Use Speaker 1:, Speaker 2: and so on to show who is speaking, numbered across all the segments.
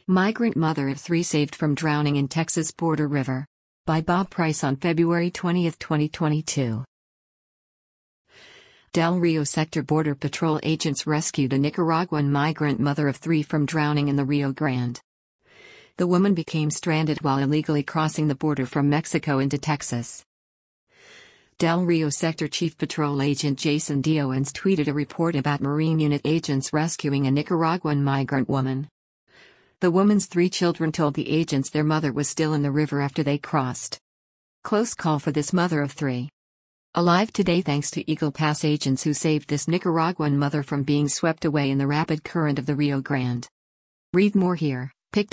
Speaker 1: Migrant mother of three saved from drowning in Texas border river. By Bob Price on February 20, 2022. Del Rio Sector Border Patrol agents rescued a Nicaraguan migrant mother of three from drowning in the Rio Grande. The woman became stranded while illegally crossing the border from Mexico into Texas. Del Rio Sector Chief Patrol Agent Jason Dioens tweeted a report about Marine Unit agents rescuing a Nicaraguan migrant woman. The woman's three children told the agents their mother was still in the river after they crossed. Close call for this mother of three. Alive today thanks to Eagle Pass agents who saved this Nicaraguan mother from being swept away in the rapid current of the Rio Grande. Read more here,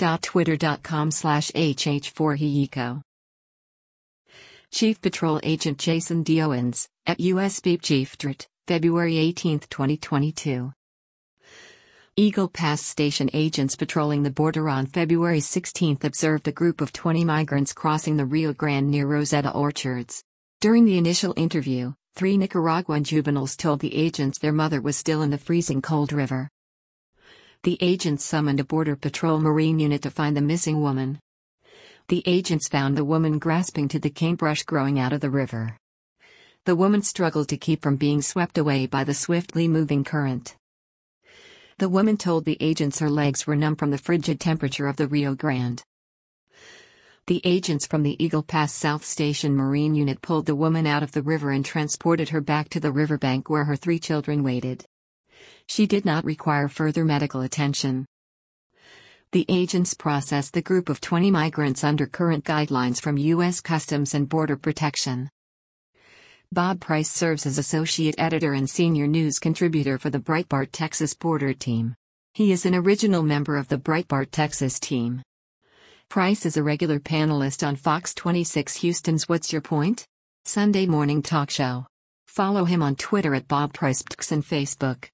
Speaker 1: pic.twitter.com/HH4Heeco. Chief Patrol Agent Jason Dioens, at U.S. Beep Chief Drt., February 18, 2022. Eagle Pass Station agents patrolling the border on February 16 observed a group of 20 migrants crossing the Rio Grande near Rosetta Orchards. During the initial interview, three Nicaraguan juveniles told the agents their mother was still in the freezing cold river. The agents summoned a Border Patrol Marine unit to find the missing woman. The agents found the woman grasping to the cane brush growing out of the river. The woman struggled to keep from being swept away by the swiftly moving current. The woman told the agents her legs were numb from the frigid temperature of the Rio Grande. The agents from the Eagle Pass South Station Marine Unit pulled the woman out of the river and transported her back to the riverbank where her three children waited. She did not require further medical attention. The agents processed the group of 20 migrants under current guidelines from U.S. Customs and Border Protection. Bob Price serves as associate editor and senior news contributor for the Breitbart Texas Border Team. He is an original member of the Breitbart Texas team. Price is a regular panelist on Fox 26 Houston's What's Your Point? Sunday morning talk show. Follow him on Twitter at Bob Price and Facebook.